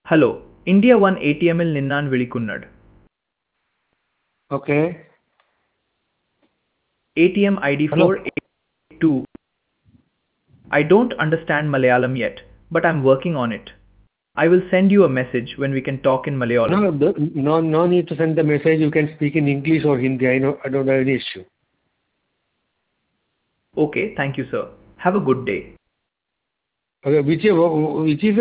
Hello, India one ATMಲ್ ನಿನ್ನಾನ್ ವಿಳಿಕುನ್ನಡ್. Okay. ATM ID Hello. 482. I don't understand Malayalam yet, but I'm working on it. I will send you a message when we can talk in Malayalam. No need to send the message. You can speak in English or Hindi. I don't have any issue. Okay, thank you, sir. Have a good day. Okay, which is